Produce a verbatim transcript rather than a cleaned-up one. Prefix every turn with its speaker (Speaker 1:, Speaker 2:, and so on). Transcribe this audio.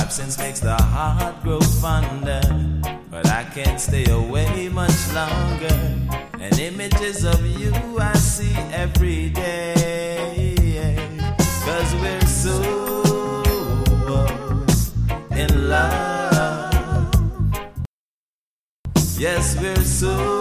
Speaker 1: absence makes the heart grow fonder, but I can't stay away much longer. And images of you I see every day, 'cause we're so in love. Yes, we're so